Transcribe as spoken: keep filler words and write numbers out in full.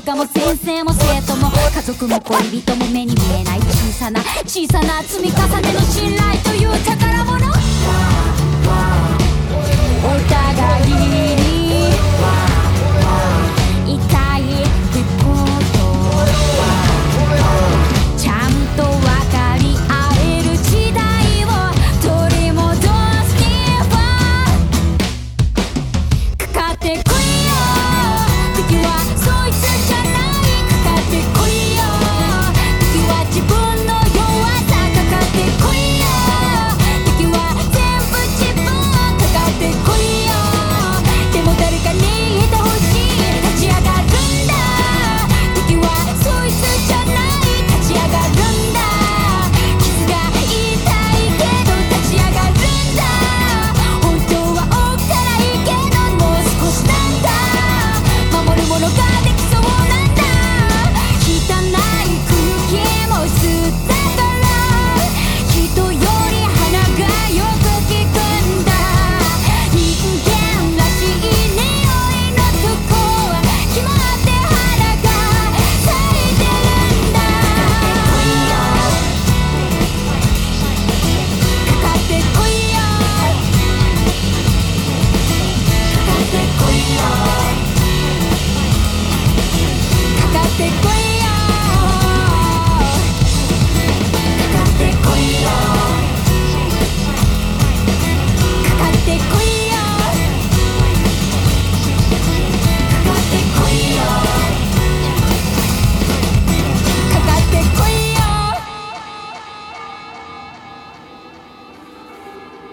家も先生も生徒も家族も恋人も目に見えない小さな小さな積み重ねの信頼という宝物お互いに